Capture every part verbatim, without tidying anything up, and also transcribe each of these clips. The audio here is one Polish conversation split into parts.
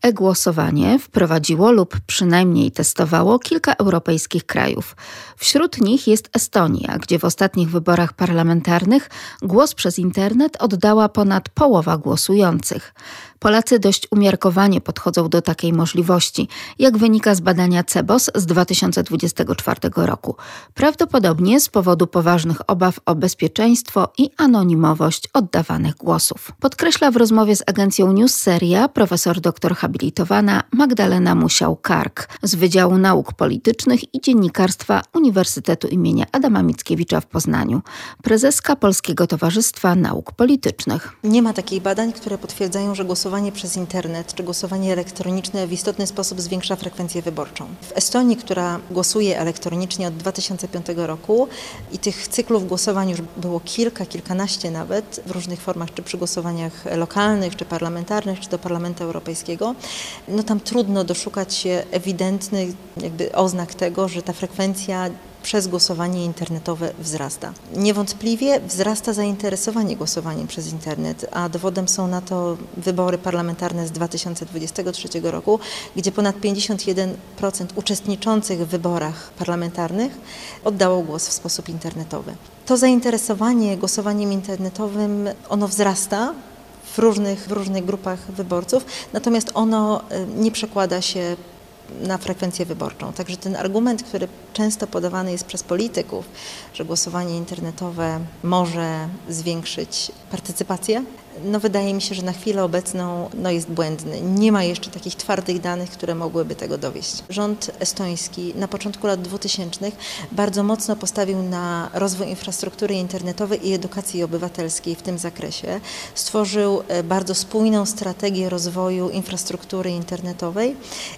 E-głosowanie wprowadziło lub przynajmniej testowało kilka europejskich krajów. Wśród nich jest Estonia, gdzie w ostatnich wyborach parlamentarnych głos przez internet oddała ponad połowa głosujących. Polacy dość umiarkowanie podchodzą do takiej możliwości, jak wynika z badania Cebos z dwa tysiące dwudziestego czwartego roku. Prawdopodobnie z powodu poważnych obaw o bezpieczeństwo i anonimowość oddawanych głosów. Podkreśla w rozmowie z agencją News Seria profesor doktor habilitowana Magdalena Musiał-Kark z Wydziału Nauk Politycznych i Dziennikarstwa Uniwersytetu imienia Adama Mickiewicza w Poznaniu, prezeska Polskiego Towarzystwa Nauk Politycznych. Nie ma takich badań, które potwierdzają, że głosowanie przez internet czy głosowanie elektroniczne w istotny sposób zwiększa frekwencję wyborczą. W Estonii, która głosuje elektronicznie od dwa tysiące piątego roku i tych cyklów głosowań już było kilka, kilkanaście nawet w różnych formach, czy przy głosowaniach lokalnych, czy parlamentarnych, czy do Parlamentu Europejskiego, no tam trudno doszukać się ewidentnych jakby oznak tego, że ta frekwencja przez głosowanie internetowe wzrasta. Niewątpliwie wzrasta zainteresowanie głosowaniem przez internet, a dowodem są na to wybory parlamentarne z dwa tysiące dwudziestego trzeciego roku, gdzie ponad pięćdziesiąt jeden procent uczestniczących w wyborach parlamentarnych oddało głos w sposób internetowy. To zainteresowanie głosowaniem internetowym, ono wzrasta w różnych, w różnych grupach wyborców, natomiast ono nie przekłada się na frekwencję wyborczą. Także ten argument, który często podawany jest przez polityków, że głosowanie internetowe może zwiększyć partycypację, no wydaje mi się, że na chwilę obecną no jest błędny. Nie ma jeszcze takich twardych danych, które mogłyby tego dowieść. Rząd estoński na początku lat dwutysięcznych bardzo mocno postawił na rozwój infrastruktury internetowej i edukacji obywatelskiej w tym zakresie. Stworzył bardzo spójną strategię rozwoju infrastruktury internetowej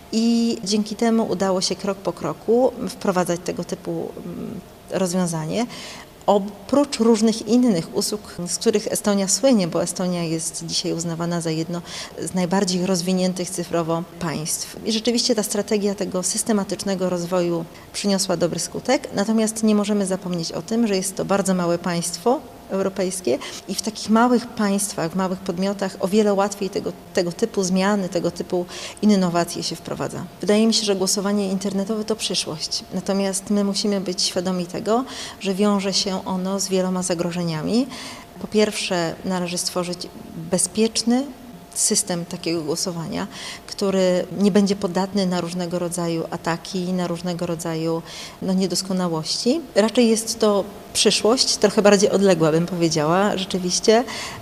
i dzięki temu udało się krok po kroku wprowadzać tego typu rozwiązanie. Oprócz różnych innych usług, z których Estonia słynie, bo Estonia jest dzisiaj uznawana za jedno z najbardziej rozwiniętych cyfrowo państw. I rzeczywiście ta strategia tego systematycznego rozwoju przyniosła dobry skutek, natomiast nie możemy zapomnieć o tym, że jest to bardzo małe państwo europejskie i w takich małych państwach, w małych podmiotach o wiele łatwiej tego, tego typu zmiany, tego typu innowacje się wprowadza. Wydaje mi się, że głosowanie internetowe to przyszłość, natomiast my musimy być świadomi tego, że wiąże się ono z wieloma zagrożeniami. Po pierwsze, należy stworzyć bezpieczny system takiego głosowania, który nie będzie podatny na różnego rodzaju ataki, na różnego rodzaju no, niedoskonałości. Raczej jest to przyszłość, trochę bardziej odległa bym powiedziała rzeczywiście,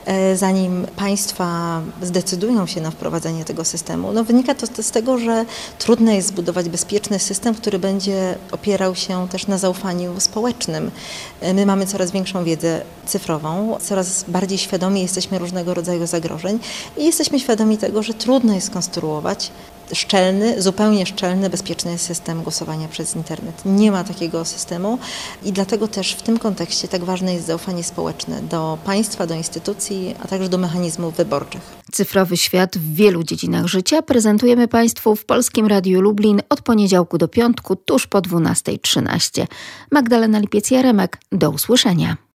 zanim państwa zdecydują się na wprowadzenie tego systemu. No, wynika to z tego, że trudno jest zbudować bezpieczny system, który będzie opierał się też na zaufaniu społecznym. My mamy coraz większą wiedzę cyfrową, coraz bardziej świadomi jesteśmy różnego rodzaju zagrożeń i jesteśmy świadomi tego, że trudno jest skonstruować szczelny, zupełnie szczelny, bezpieczny system głosowania przez internet. Nie ma takiego systemu i dlatego też w tym kontekście tak ważne jest zaufanie społeczne do państwa, do instytucji, a także do mechanizmów wyborczych. Cyfrowy świat w wielu dziedzinach życia prezentujemy Państwu w Polskim Radiu Lublin od poniedziałku do piątku tuż po dwunasta trzynaście. Magdalena Lipiec-Jaremek, do usłyszenia.